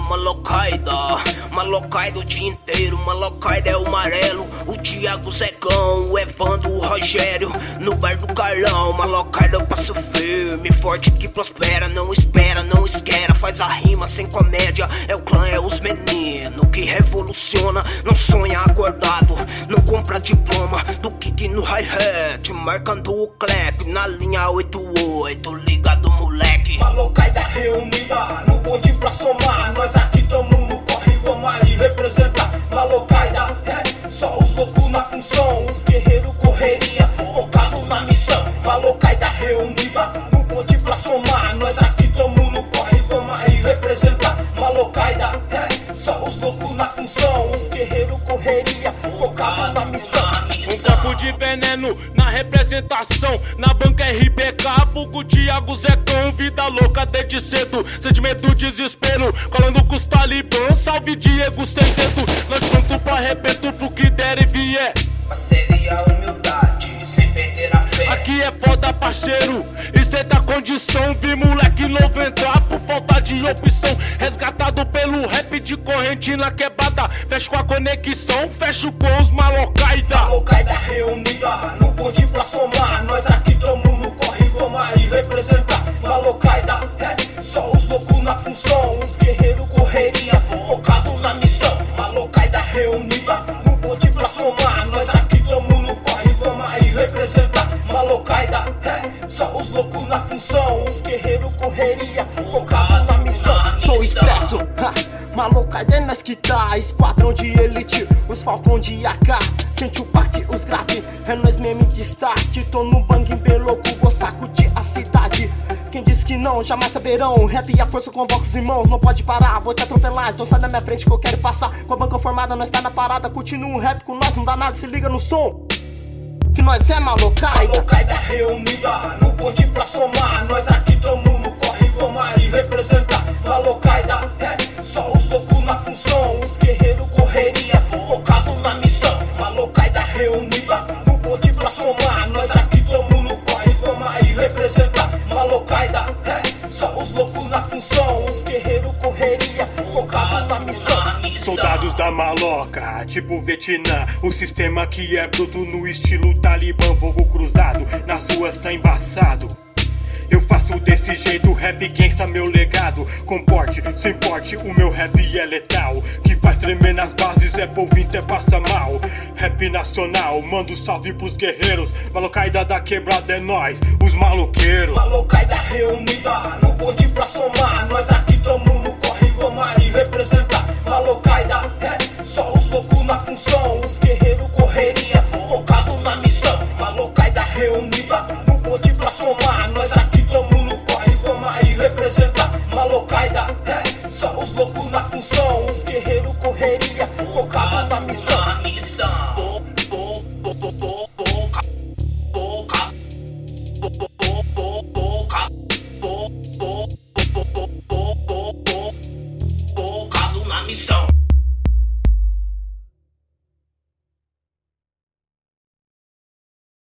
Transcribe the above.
malocaida, malocaida o dia inteiro, malocaida é o Amarelo, o Thiago, o Zecão, o Evandro, o Rogério, no bar do Carlão, malocaida eu passo firme, forte que prospera, não espera, não esquera, faz a rima sem comédia, é o clã, é os meninos, que revoluciona, não sonha acordado, não compra diploma, do kick no hi-hat, marcando o clap, na linha 88, ligado moleque. Malocaida reunida, no bonde pra somar, nós aqui tamo no corre, vamos aí representar. Malocaida, só os loucos na função, os guerreiros correria, focado na missão. Malocaida reunida, no bonde pra somar, nós aqui tamo no corre, vamos aí representar. Malocaida, só os loucos na função, os guerreiros correria, focado na missão. Um copo de veneno na representação, na banca RBK, vulgo Thiago, Zecão, vida louca desde cedo, sentimento, desespero, colando com os talibã, salve Diego sem dedo, nós pronto pra arrebento pro que der e vier. Parceria, humildade, sem perder a fé. Aqui é foda, parceiro, isso é da condição, vi moleque novo entrar por falta de opção, resgatado pelo rap de corrente na quebrada, fecho com a conexão, fecho com os malocaida. Malocaida reunida, no bonde pra somar, nós aqui tamo no corre, vamos aí representar. Malocaida, só os loucos na função, os guerreiros correria, focado na missão. Malocaida reunida, no bonde pra somar, nós aqui tamo no corre, vamos aí representar. Malocaida, só os loucos na função, os guerreiros correria, focado na missão. Sou expresso, malocaida é nós que tá, esquadrão de elite, os falcão de AK, sente o pack, os grave, é nós mesmo em destaque, tô no bang bem louco, vou sacudir a cidade. Quem disse que não, jamais saberão. Rap e a força convoca os irmãos. Não pode parar, vou te atropelar. Então sai da minha frente que eu quero passar. Com a banca formada, nós tá na parada. Curtindo um rap com nós, não dá nada. Se liga no som, que nós é malocaida. Malocaida reunida, no bonde pra somar, nós aqui tamo no corre, vamos aí representar. Malocaida, só os loucos na função, os guerreiros correria, focado na missão. Malocaida reunida, no bonde pra somar, nós aqui tamo no corre, vamos aí representar. Malocaida, só os loucos na função, os guerreiros correria, focado na missão. Soldados da maloca, tipo Vietnã, o sistema que é bruto no estilo talibã, fogo cruzado, nas ruas tá embaçado. Eu faço desse jeito, rap gangsta, meu legado. Com porte, sem porte, o meu rap é letal. Que faz tremer nas bases, é povo até passa mal. Rap nacional, mando salve pros guerreiros. Malocaida da quebrada é nós, os maloqueiros. Malocaida reunida, no bonde pra somar, nós aqui tamo no corre, vamos aí representar. Malocaida, só os loucos na função, os guerreiros correria, focado na missão. Malocaida reunida, no bonde pra somar, nós aqui tamo no corre, vamos aí representar. Malocaida, só os loucos na função, os guerreiros correria, focado na missão. Boca, boca, boca, boca.